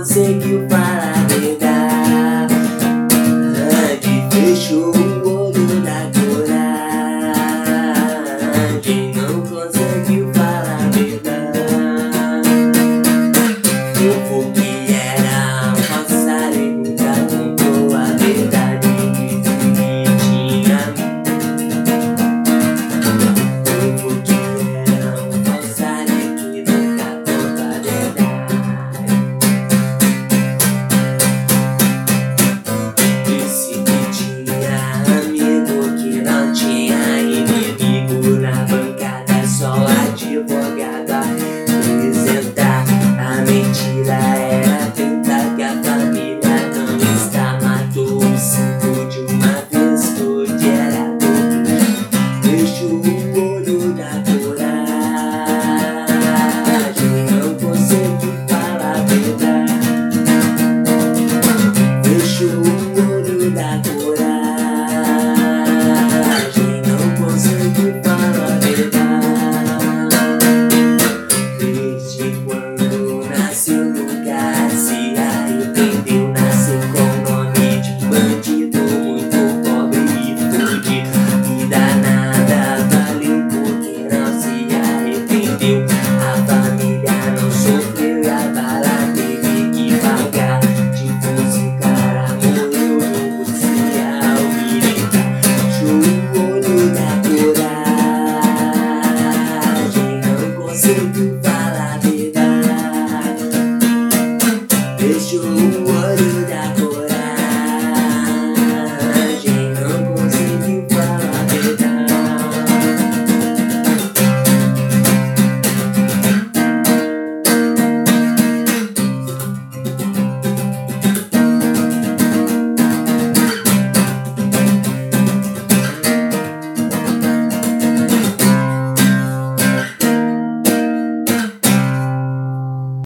conseguiu falar a verdade. Fechou o olho da coragem, não conseguiu falar a verdade. Povo que era um passarinho nunca contou a verdade que tinha. Povo que era um passarinho que nunca contou a verdade. Disse que tinha amigo que não tinha inimigo. Na bancada só advogado a representar. A mentira era tentar que a família não está. Matou um cinco de uma vez, hoje era todo. Fechou o olho da coragem, não conseguiu falar a verdade. Fechou o olho da coragem, não conseguiu falar a verdade. Desde quando nasceu nunca se arrependeu. Nasceu com nome de bandido, muito pobre e fudido. Vida nada valeu porque não se arrependeu. A família não sofreu e a bala teve que pagar. Depois o cara morreu no policial militar. Fechou o olho da coragem, não conseguiu falar a verdade. Fechou o